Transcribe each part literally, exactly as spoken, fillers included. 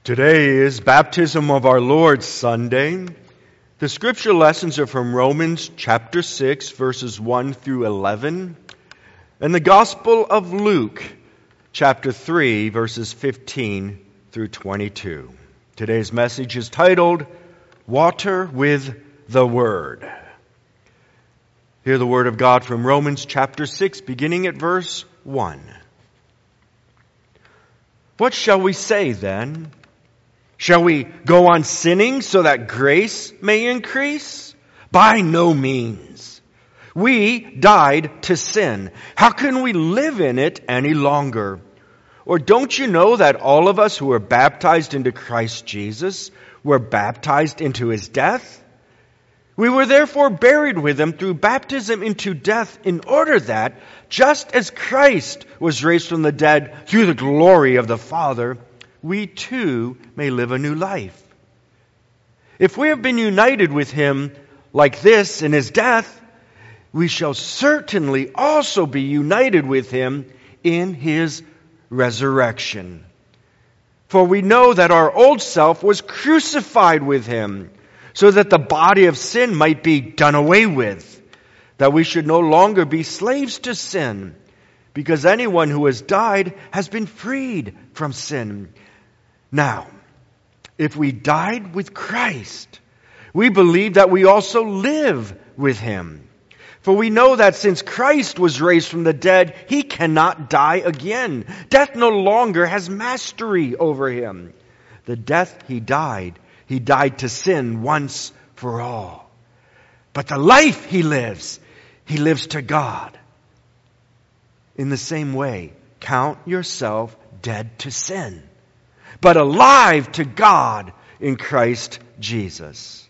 Today is Baptism of our Lord Sunday. The scripture lessons are from Romans chapter six, verses one through eleven, and the Gospel of Luke chapter three, verses fifteen through twenty-two. Today's message is titled, Water with the Word. Hear the Word of God from Romans chapter six, beginning at verse one. What shall we say then? Shall we go on sinning so that grace may increase? By no means. We died to sin. How can we live in it any longer? Or don't you know that all of us who were baptized into Christ Jesus were baptized into His death? We were therefore buried with Him through baptism into death, in order that, just as Christ was raised from the dead through the glory of the Father, we too may live a new life. If we have been united with Him like this in His death, we shall certainly also be united with Him in His resurrection. For we know that our old self was crucified with Him, so that the body of sin might be done away with, that we should no longer be slaves to sin, because anyone who has died has been freed from sin. Now, if we died with Christ, we believe that we also live with Him. For we know that since Christ was raised from the dead, He cannot die again. Death no longer has mastery over Him. The death He died, He died to sin once for all. But the life He lives, He lives to God. In the same way, count yourself dead to sin, but alive to God in Christ Jesus.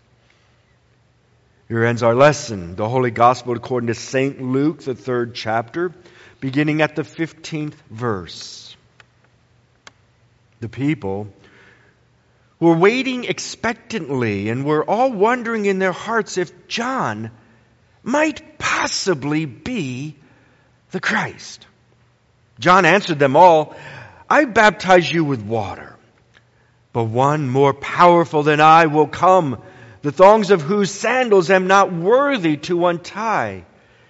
Here ends our lesson, the Holy Gospel according to Saint Luke, the third chapter, beginning at the fifteenth verse. The people were waiting expectantly and were all wondering in their hearts if John might possibly be the Christ. John answered them all, I baptize you with water, but one more powerful than I will come, the thongs of whose sandals am not worthy to untie.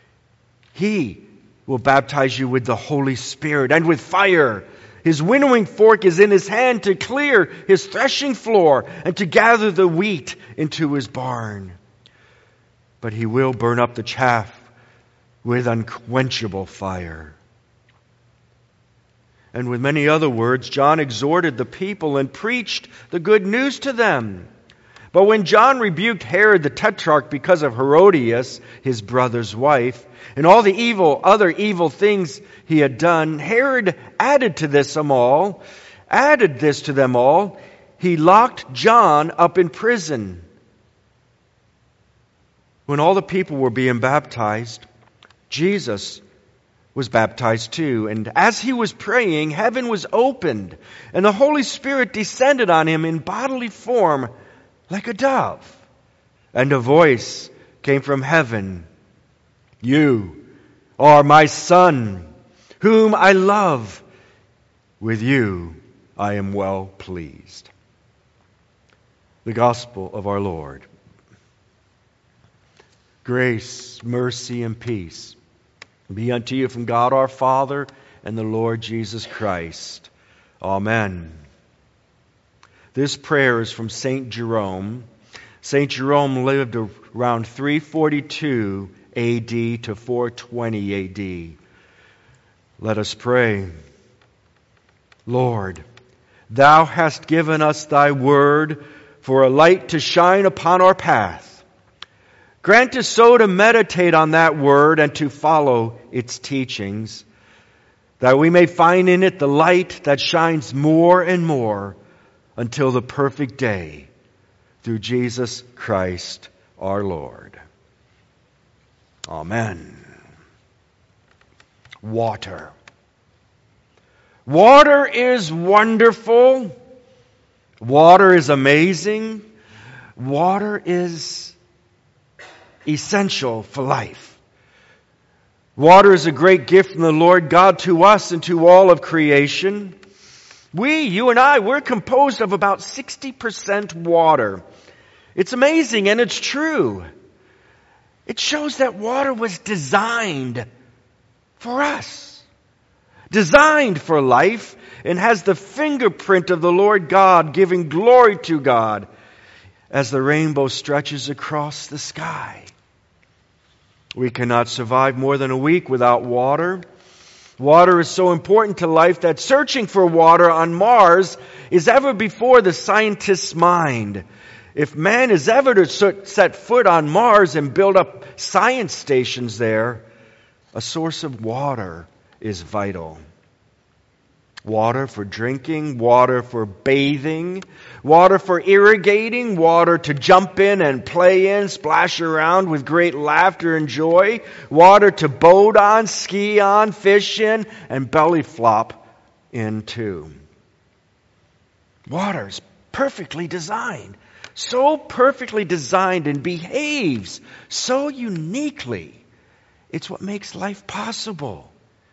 He will baptize you with the Holy Spirit and with fire. His winnowing fork is in His hand to clear His threshing floor and to gather the wheat into His barn. But He will burn up the chaff with unquenchable fire. And with many other words, John exhorted the people and preached the good news to them. But when John rebuked Herod the Tetrarch because of Herodias, his brother's wife, and all the evil, other evil things he had done, Herod added to this them all, added this to them all. He locked John up in prison. When all the people were being baptized, Jesus was baptized too. And as He was praying, heaven was opened, and the Holy Spirit descended on Him in bodily form like a dove. And a voice came from heaven, You are my Son, whom I love. With you I am well pleased. The Gospel of our Lord. Grace, mercy, and peace be unto you from God our Father and the Lord Jesus Christ. Amen. This prayer is from Saint Jerome. Saint Jerome lived around three forty-two A D to four twenty A D. Let us pray. Lord, Thou hast given us Thy word for a light to shine upon our path. Grant us so to meditate on that word and to follow its teachings, that we may find in it the light that shines more and more until the perfect day, through Jesus Christ our Lord. Amen. Water. Water is wonderful. Water is amazing. Water is essential for life. Water is a great gift from the Lord God to us and to all of creation. We, you and I, we're composed of about sixty percent water. It's amazing and it's true. It shows that water was designed for us. Designed for life and has the fingerprint of the Lord God, giving glory to God as the rainbow stretches across the sky. We cannot survive more than a week without water. Water is so important to life that searching for water on Mars is ever before the scientist's mind. If man is ever to set foot on Mars and build up science stations there, a source of water is vital. Water for drinking, water for bathing, water for irrigating, water to jump in and play in, splash around with great laughter and joy, water to boat on, ski on, fish in, and belly flop into. Water's perfectly designed, so perfectly designed and behaves so uniquely. It's what makes life possible.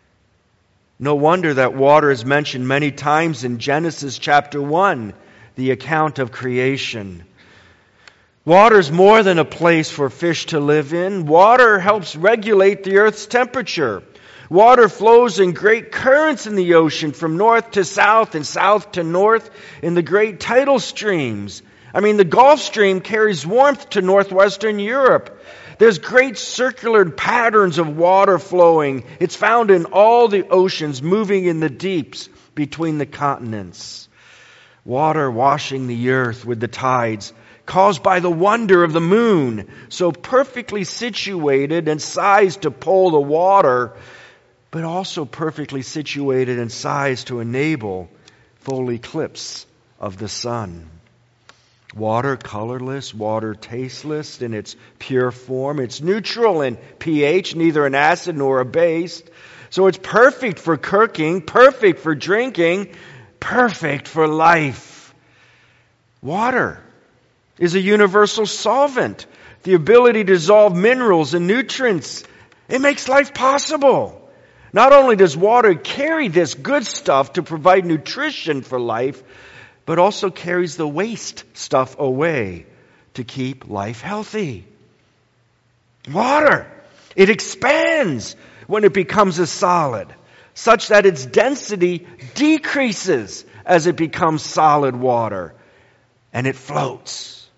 No wonder that water is mentioned many times in Genesis chapter one, the account of creation. Water is more than a place for fish to live in. Water helps regulate the earth's temperature. Water flows in great currents in the ocean from north to south and south to north in the great tidal streams. I mean, the Gulf Stream carries warmth to northwestern Europe. There's great circular patterns of water flowing. It's found in all the oceans, moving in the deeps between the continents. Water washing the earth with the tides, caused by the wonder of the moon, so perfectly situated and sized to pull the water, but also perfectly situated and sized to enable full eclipse of the sun. Water colorless, water tasteless in its pure form. It's neutral in pH, neither an acid nor a base. So it's perfect for cooking, perfect for drinking, perfect for life. Water is a universal solvent. The ability to dissolve minerals and nutrients. It makes life possible. Not only does water carry this good stuff to provide nutrition for life, but also carries the waste stuff away to keep life healthy. Water, it expands when it becomes a solid, such that its density decreases as it becomes solid water, and it floats.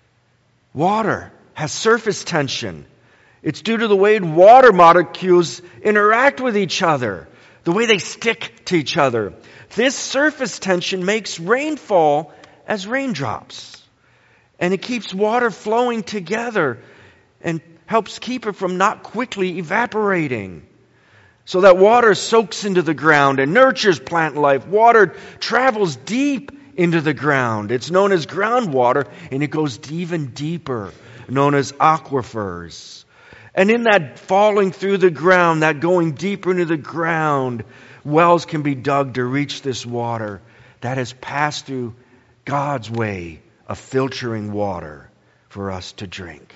Water has surface tension. It's due to the way water molecules interact with each other, the way they stick to each other. This surface tension makes rainfall as raindrops. And it keeps water flowing together and helps keep it from not quickly evaporating. So that water soaks into the ground and nurtures plant life. Water travels deep into the ground. It's known as groundwater, and it goes even deeper, known as aquifers. And in that falling through the ground, that going deeper into the ground, wells can be dug to reach this water that has passed through God's way of filtering water for us to drink.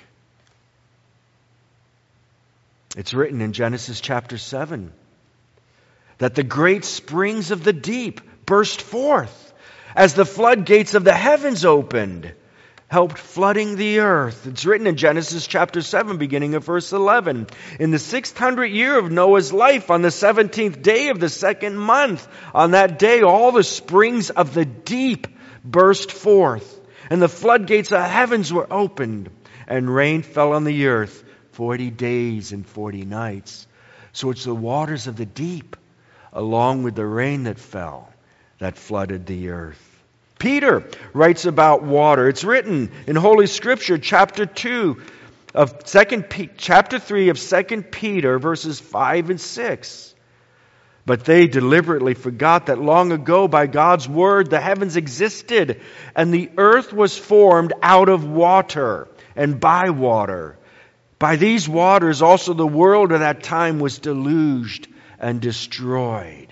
It's written in Genesis chapter seven that the great springs of the deep burst forth as the floodgates of the heavens opened, helped flooding the earth. It's written in Genesis chapter seven, beginning of verse eleven. In the sixth hundred year of Noah's life, on the seventeenth day of the second month, on that day all the springs of the deep burst forth, and the floodgates of heavens were opened, and rain fell on the earth forty days and forty nights. So it's the waters of the deep, along with the rain that fell, that flooded the earth. Peter writes about water. It's written in Holy Scripture, chapter two of second, chapter three of Second Peter, verses five and six. But they deliberately forgot that long ago, by God's word, the heavens existed, and the earth was formed out of water and by water. By these waters also the world at that time was deluged and destroyed.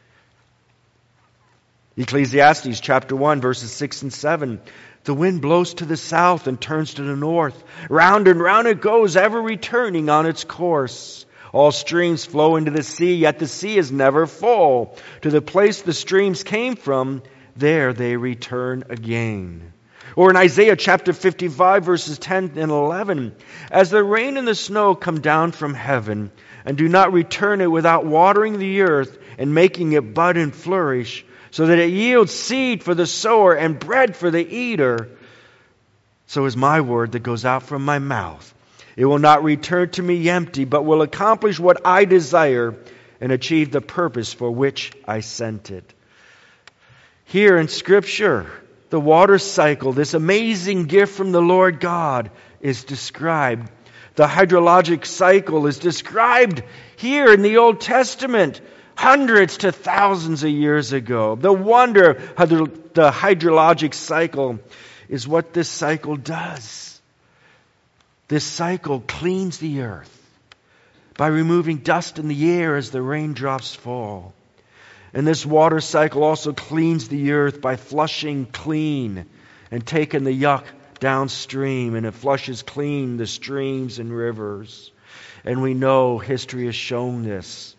Ecclesiastes chapter one, verses six and seven. The wind blows to the south and turns to the north. Round and round it goes, ever returning on its course. All streams flow into the sea, yet the sea is never full. To the place the streams came from, there they return again. Or in Isaiah chapter fifty-five, verses ten and eleven, as the rain and the snow come down from heaven, and do not return it without watering the earth and making it bud and flourish, so that it yields seed for the sower and bread for the eater, so is my word that goes out from my mouth. It will not return to me empty, but will accomplish what I desire and achieve the purpose for which I sent it. Here in Scripture, the water cycle, this amazing gift from the Lord God, is described. The hydrologic cycle is described here in the Old Testament, hundreds to thousands of years ago. The wonder of the hydrologic cycle is what this cycle does. This cycle cleans the earth by removing dust in the air as the raindrops fall. And this water cycle also cleans the earth by flushing clean and taking the yuck downstream, and it flushes clean the streams and rivers. And we know history has shown this.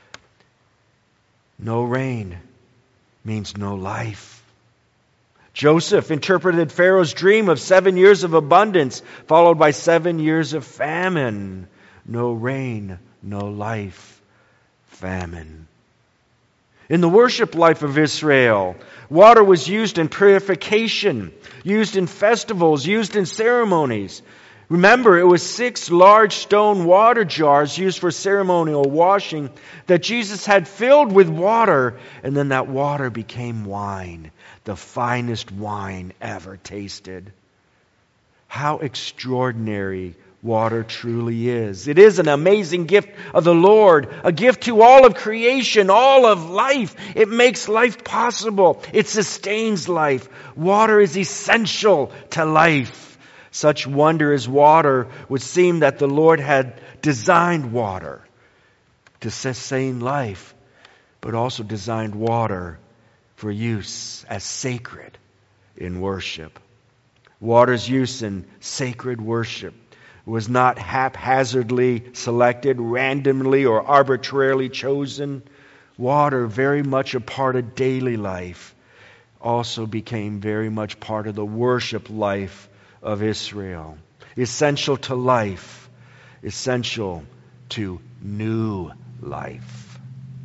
No rain means no life. Joseph interpreted Pharaoh's dream of seven years of abundance, followed by seven years of famine. No rain, no life, famine. In the worship life of Israel, water was used in purification, used in festivals, used in ceremonies. Remember, it was six large stone water jars used for ceremonial washing that Jesus had filled with water, and then that water became wine, the finest wine ever tasted. How extraordinary water truly is. It is an amazing gift of the Lord, a gift to all of creation, all of life. It makes life possible. It sustains life. Water is essential to life. Such wonder as water would seem that the Lord had designed water to sustain life, but also designed water for use as sacred in worship. Water's use in sacred worship was not haphazardly selected, randomly or arbitrarily chosen. Water, very much a part of daily life, also became very much part of the worship life of Israel. Essential to life, essential to new life.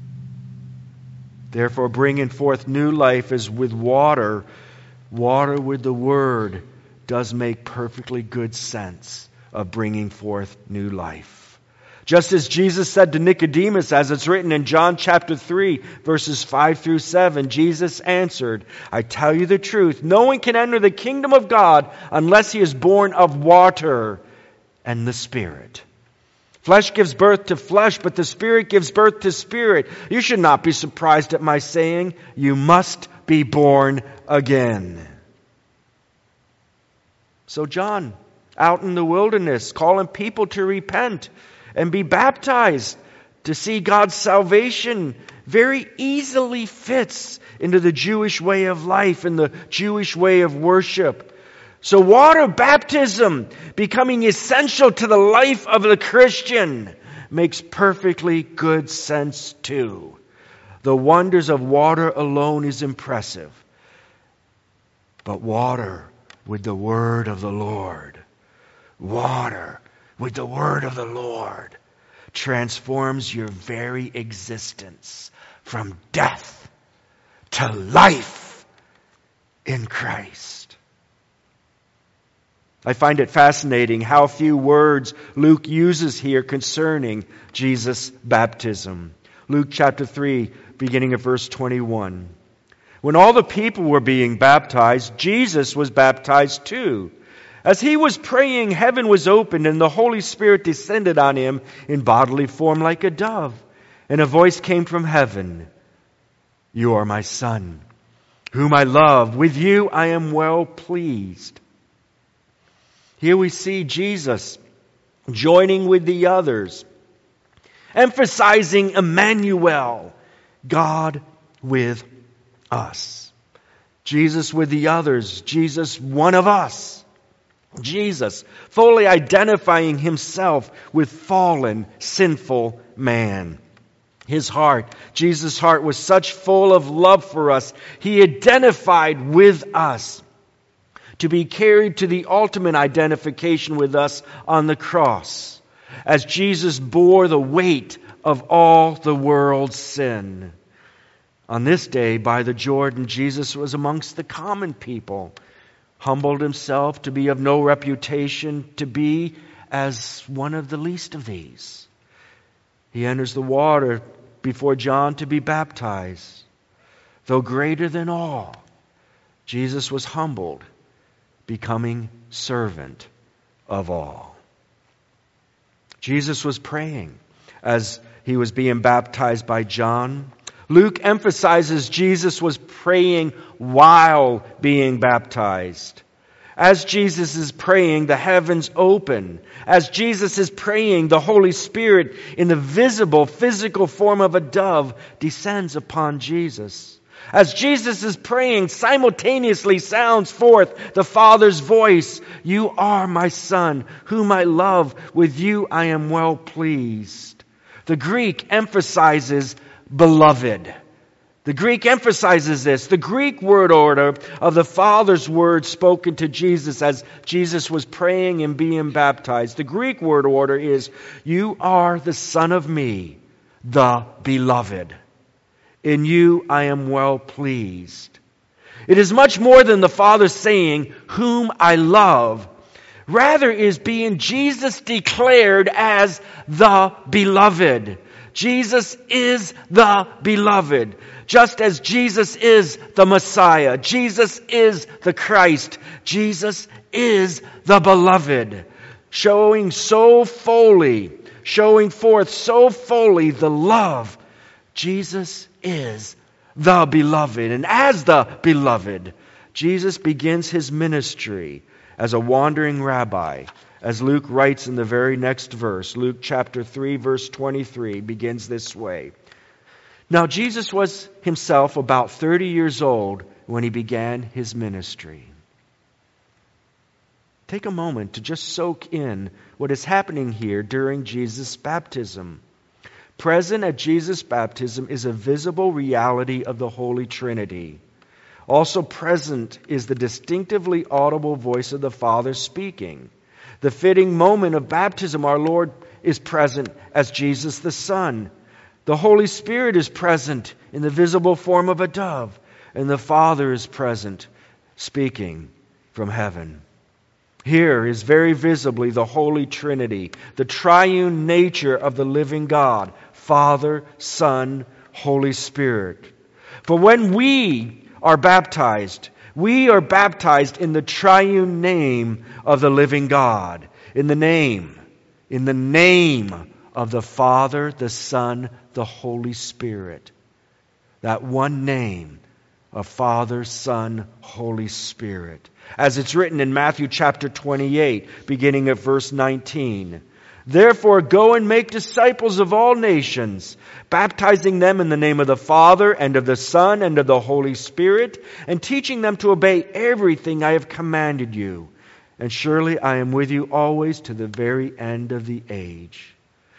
Therefore, bringing forth new life is with water. Water with the Word does make perfectly good sense of bringing forth new life. Just as Jesus said to Nicodemus, as it's written in John chapter three, verses five through seven, Jesus answered, I tell you the truth, no one can enter the kingdom of God unless he is born of water and the Spirit. Flesh gives birth to flesh, but the Spirit gives birth to spirit. You should not be surprised at my saying, you must be born again. So John, out in the wilderness, calling people to repent and be baptized to see God's salvation, very easily fits into the Jewish way of life and the Jewish way of worship. So water baptism becoming essential to the life of the Christian makes perfectly good sense too. The wonders of water alone is impressive, but water with the word of the Lord, water with the word of the Lord transforms your very existence from death to life in Christ. I find it fascinating how few words Luke uses here concerning Jesus' baptism. Luke chapter three, beginning at verse twenty-one. When all the people were being baptized, Jesus was baptized too. As he was praying, heaven was opened, and the Holy Spirit descended on him in bodily form like a dove. And a voice came from heaven, You are my Son, whom I love. With you I am well pleased. Here we see Jesus joining with the others, emphasizing Emmanuel, God with us. Jesus with the others, Jesus one of us. Jesus fully identifying himself with fallen, sinful man. His heart, Jesus' heart, was such full of love for us. He identified with us to be carried to the ultimate identification with us on the cross, as Jesus bore the weight of all the world's sin. On this day, by the Jordan, Jesus was amongst the common people, humbled himself to be of no reputation, to be as one of the least of these. He enters the water before John to be baptized. Though greater than all, Jesus was humbled, becoming servant of all. Jesus was praying as he was being baptized by John. Luke emphasizes Jesus was praying while being baptized. As Jesus is praying, the heavens open. As Jesus is praying, the Holy Spirit, in the visible, physical form of a dove, descends upon Jesus. As Jesus is praying, simultaneously sounds forth the Father's voice, "You are my Son, whom I love. With you I am well pleased." The Greek emphasizes beloved. The Greek emphasizes this. The Greek word order of the Father's words spoken to Jesus as Jesus was praying and being baptized. The Greek word order is, "You are the Son of me, the beloved. In you I am well pleased." It is much more than the Father saying, "Whom I love." Rather is being Jesus declared as the beloved. Jesus is the beloved. Just as Jesus is the Messiah, Jesus is the Christ, Jesus is the beloved, showing so fully, showing forth so fully the love. Jesus is the beloved. And as the beloved, Jesus begins his ministry as a wandering rabbi. As Luke writes in the very next verse, Luke chapter three, verse twenty-three, begins this way. Now Jesus was himself about thirty years old when he began his ministry. Take a moment to just soak in what is happening here during Jesus' baptism. Present at Jesus' baptism is a visible reality of the Holy Trinity. Also present is the distinctively audible voice of the Father speaking. The fitting moment of baptism, our Lord is present as Jesus the Son. The Holy Spirit is present in the visible form of a dove, and the Father is present, speaking from heaven. Here is very visibly the Holy Trinity, the triune nature of the living God, Father, Son, Holy Spirit. For when we are baptized, we are baptized in the triune name of the living God, in the name, in the name of the Father, the Son, the Holy Spirit. That one name of Father, Son, Holy Spirit. As it's written in Matthew chapter twenty-eight, beginning at verse nineteen. Therefore go and make disciples of all nations, baptizing them in the name of the Father and of the Son and of the Holy Spirit, and teaching them to obey everything I have commanded you. And surely I am with you always to the very end of the age.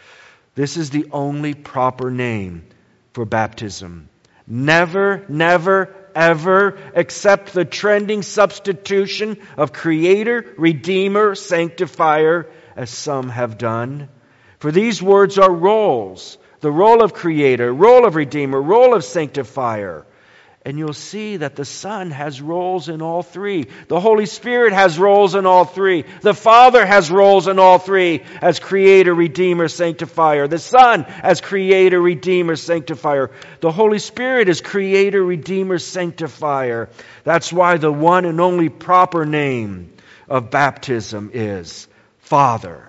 This is the only proper name for baptism. Never, never, ever accept the trending substitution of Creator, Redeemer, Sanctifier, as some have done. For these words are roles. The role of Creator, role of Redeemer, role of Sanctifier. And you'll see that the Son has roles in all three. The Holy Spirit has roles in all three. The Father has roles in all three as Creator, Redeemer, Sanctifier. The Son as Creator, Redeemer, Sanctifier. The Holy Spirit is Creator, Redeemer, Sanctifier. That's why the one and only proper name of baptism is Father,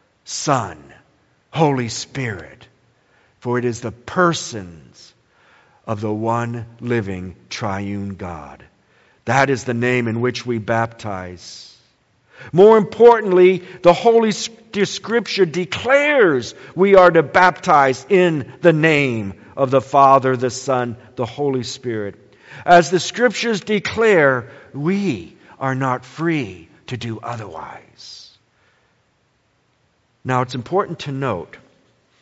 Son, Holy Spirit. For it is the persons of the one living triune God. That is the name in which we baptize. More importantly, the Holy Scripture declares we are to baptize in the name of the Father, the Son, the Holy Spirit. As the Scriptures declare, we are not free to do otherwise. Now, it's important to note, it's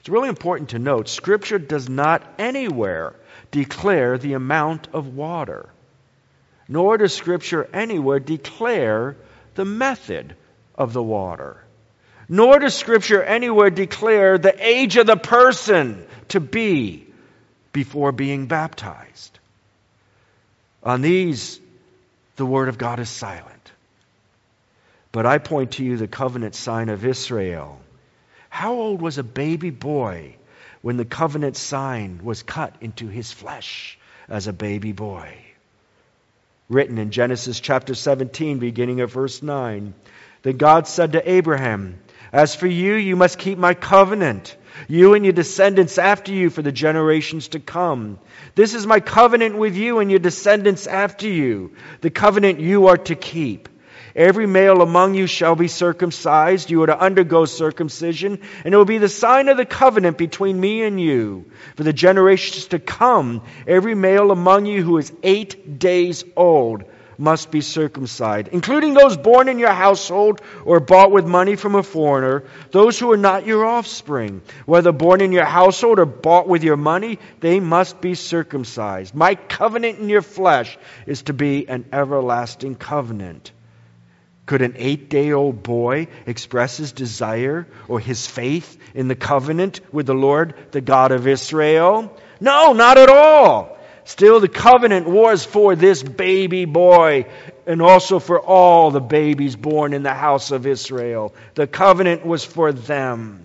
It's really important to note, Scripture does not anywhere declare the amount of water, nor does Scripture anywhere declare the method of the water, nor does Scripture anywhere declare the age of the person to be before being baptized. On these, the Word of God is silent. But I point to you the covenant sign of Israel. How old was a baby boy when the covenant sign was cut into his flesh as a baby boy? Written in Genesis chapter seventeen, beginning at verse nine. Then God said to Abraham, "As for you, you must keep my covenant, you and your descendants after you for the generations to come. This is my covenant with you and your descendants after you, the covenant you are to keep. Every male among you shall be circumcised. You are to undergo circumcision, and it will be the sign of the covenant between me and you. For the generations to come, every male among you who is eight days old must be circumcised, including those born in your household or bought with money from a foreigner, those who are not your offspring. Whether born in your household or bought with your money, they must be circumcised. My covenant in your flesh is to be an everlasting covenant." Could an eight-day-old boy express his desire or his faith in the covenant with the Lord, the God of Israel? No, not at all. Still, the covenant was for this baby boy and also for all the babies born in the house of Israel. The covenant was for them.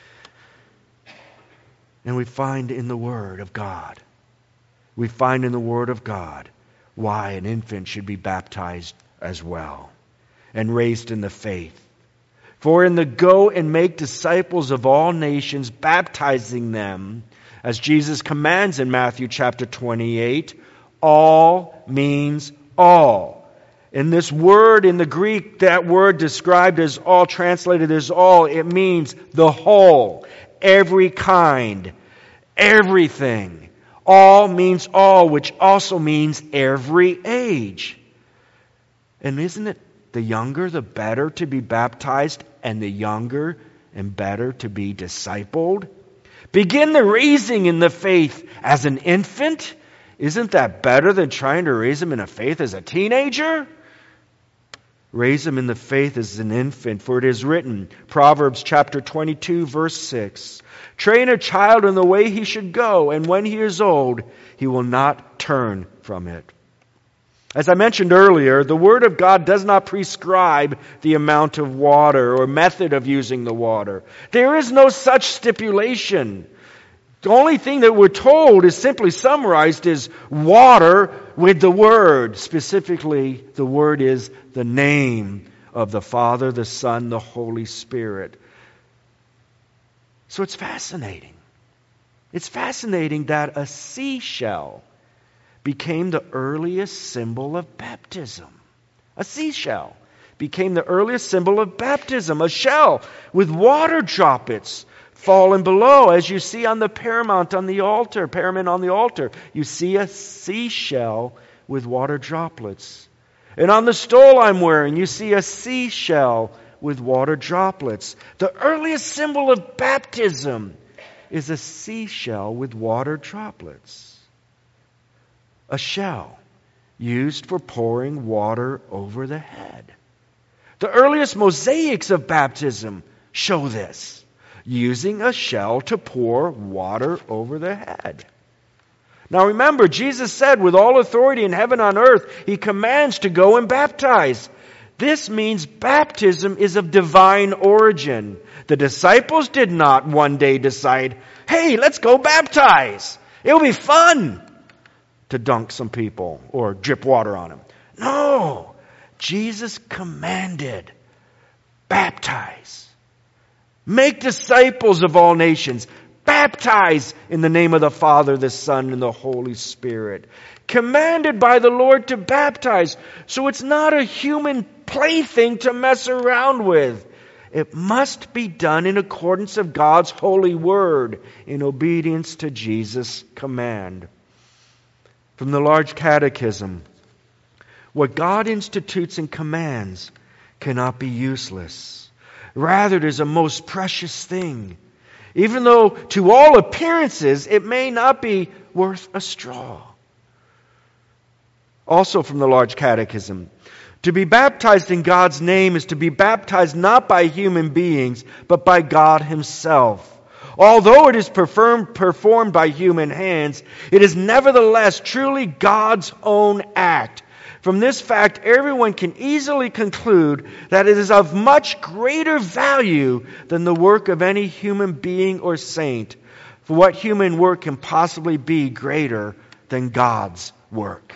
And we find in the Word of God, we find in the Word of God why an infant should be baptized as well and raised in the faith. For in the go and make disciples of all nations, baptizing them, as Jesus commands in Matthew chapter twenty-eight, all means all. In this word, in the Greek, that word described as all, translated as all, it means the whole, every kind, everything. All means all, which also means every age. And isn't it the younger, the better to be baptized, and the younger and better to be discipled? Begin the raising in the faith as an infant. Isn't that better than trying to raise him in a faith as a teenager? Raise him in the faith as an infant, for it is written, Proverbs chapter twenty-two, verse six, "Train a child in the way he should go, and when he is old, he will not turn from it." As I mentioned earlier, the Word of God does not prescribe the amount of water or method of using the water. There is no such stipulation. The only thing that we're told is simply summarized as water with the Word. Specifically, the Word is the name of the Father, the Son, the Holy Spirit. So it's fascinating. It's fascinating that a seashell became the earliest symbol of baptism. A seashell became the earliest symbol of baptism. A shell with water droplets falling below, as you see on the paramount on the altar, paramount on the altar. You see a seashell with water droplets. And on the stole I'm wearing, you see a seashell with water droplets. The earliest symbol of baptism is a seashell with water droplets. A shell used for pouring water over the head. The earliest mosaics of baptism show this, using a shell to pour water over the head. Now remember, Jesus said, with all authority in heaven and on earth, He commands to go and baptize. This means baptism is of divine origin. The disciples did not one day decide, hey, let's go baptize. It'll be fun to dunk some people or drip water on them. No, Jesus commanded, baptize. Make disciples of all nations. Baptize in the name of the Father, the Son, and the Holy Spirit. Commanded by the Lord to baptize. So it's not a human plaything to mess around with. It must be done in accordance of God's holy word, in obedience to Jesus' command. From the Large Catechism, what God institutes and commands cannot be useless. Rather, it is a most precious thing. even though to all appearances it may not be worth a straw. Also from the Large Catechism, to be baptized in God's name is to be baptized not by human beings, but by God Himself. Although it is performed, performed by human hands, it is nevertheless truly God's own act. From this fact, everyone can easily conclude that it is of much greater value than the work of any human being or saint. For what human work can possibly be greater than God's work?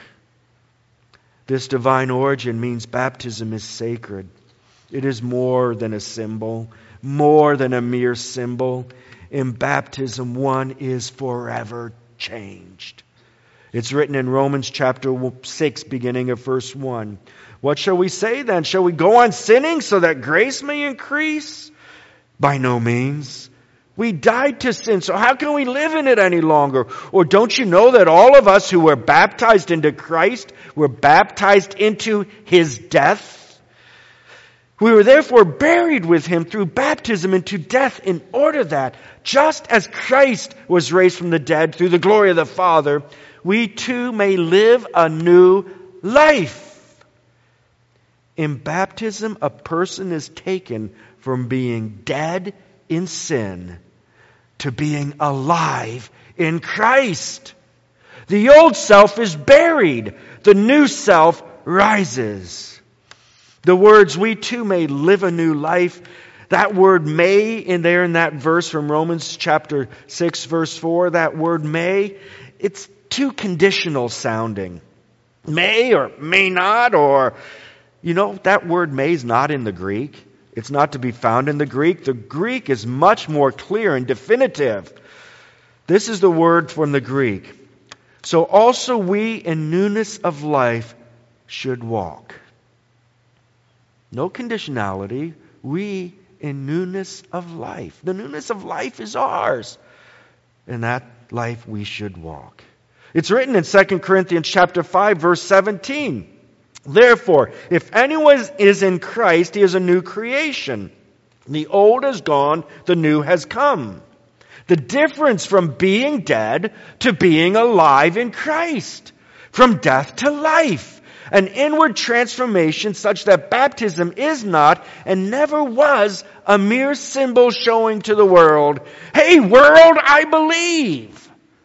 This divine origin means baptism is sacred. It is more than a symbol, more than a mere symbol. In baptism, one is forever changed. It's written in Romans chapter six, beginning of verse one. What shall we say then? Shall we go on sinning so that grace may increase? By no means. We died to sin, so how can we live in it any longer? Or don't you know that all of us who were baptized into Christ were baptized into His death? We were therefore buried with Him through baptism into death, in order that, just as Christ was raised from the dead through the glory of the Father, we too may live a new life. In baptism, a person is taken from being dead in sin to being alive in Christ. The old self is buried. The new self rises. The words, we too may live a new life, that word may in there in that verse from Romans chapter six verse four, that word may, it's too conditional sounding. May or may not, or, you know, that word may is not in the Greek. It's not to be found in the Greek. The Greek is much more clear and definitive. This is the word from the Greek. So also we in newness of life should walk. No conditionality. We in newness of life. The newness of life is ours. In that life we should walk. It's written in Second Corinthians chapter five, verse seventeen. Therefore, if anyone is in Christ, he is a new creation. The old is gone, the new has come. The difference from being dead to being alive in Christ. From death to life. An inward transformation such that baptism is not and never was a mere symbol showing to the world, hey world, I believe.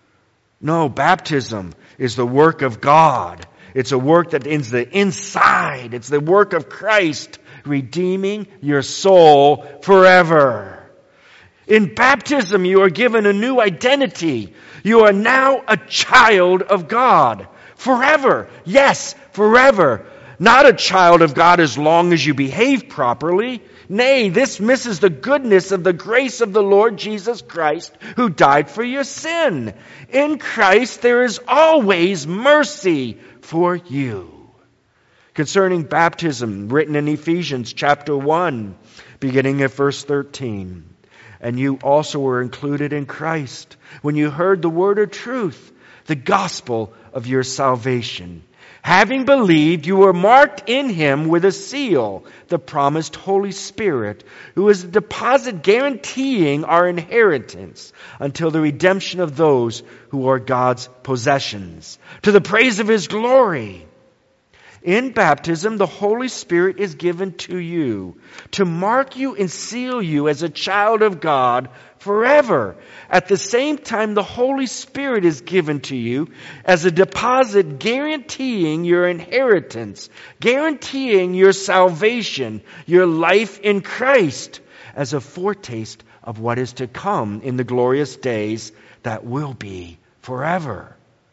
No, baptism is the work of God. It's a work that is the inside. It's the work of Christ redeeming your soul forever. In baptism, you are given a new identity. You are now a child of God. Forever. Yes, forever. Not a child of God as long as you behave properly. Nay, this misses the goodness of the grace of the Lord Jesus Christ, who died for your sin. In Christ there is always mercy for you. Concerning baptism, written in Ephesians chapter one, beginning at verse thirteen. And you also were included in Christ when you heard the word of truth, the gospel of your salvation. Having believed, you were marked in Him with a seal, the promised Holy Spirit, who is a deposit guaranteeing our inheritance until the redemption of those who are God's possessions, to the praise of His glory. In baptism, the Holy Spirit is given to you to mark you and seal you as a child of God forever. At the same time, the Holy Spirit is given to you as a deposit guaranteeing your inheritance, guaranteeing your salvation, your life in Christ, as a foretaste of what is to come in the glorious days that will be forever.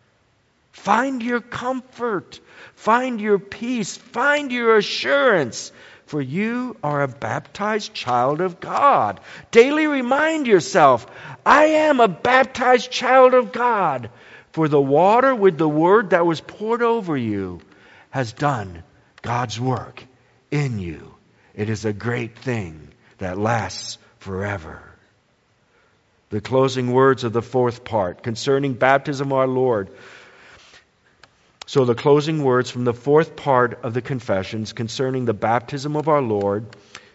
Find your comfort. Find your peace. Find your assurance. For you are a baptized child of God. Daily remind yourself, I am a baptized child of God. For the water with the word that was poured over you has done God's work in you. It is a great thing that lasts forever. The closing words of the fourth part concerning baptism of our Lord. So the closing words from the fourth part of the confessions concerning the baptism of our Lord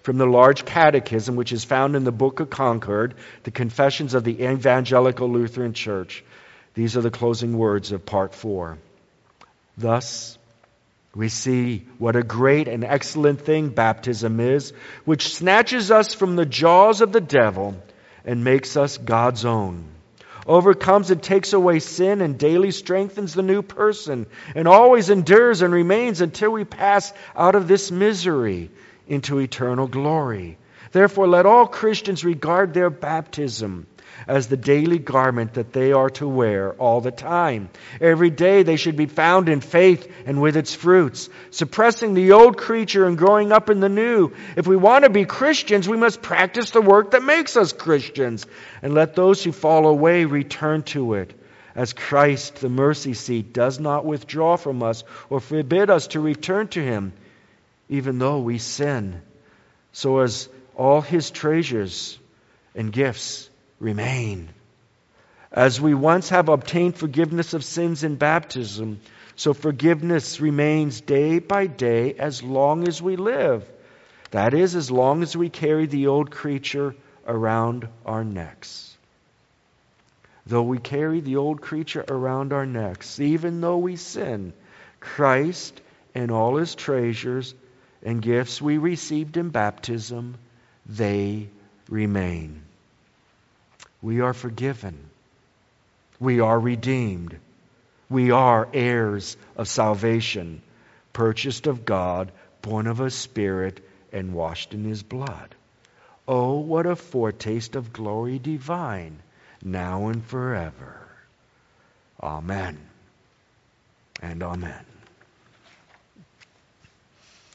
from the large catechism, which is found in the Book of Concord, the Confessions of the Evangelical Lutheran Church. These are the closing words of part four. Thus, we see what a great and excellent thing baptism is, which snatches us from the jaws of the devil and makes us God's own. Overcomes and takes away sin and daily strengthens the new person and always endures and remains until we pass out of this misery into eternal glory. Therefore, let all Christians regard their baptism as the daily garment that they are to wear all the time. Every day they should be found in faith and with its fruits, suppressing the old creature and growing up in the new. If we want to be Christians, we must practice the work that makes us Christians, and let those who fall away return to it. As Christ, the mercy seat, does not withdraw from us or forbid us to return to Him, even though we sin, so as all His treasures and gifts remain. As we once have obtained forgiveness of sins in baptism, so forgiveness remains day by day as long as we live. That is, as long as we carry the old creature around our necks. Though we carry the old creature around our necks, even though we sin, Christ and all His treasures and gifts we received in baptism, they remain. We are forgiven. We are redeemed. We are heirs of salvation, purchased of God, born of a Spirit, and washed in His blood. Oh, what a foretaste of glory divine, now and forever. Amen and amen.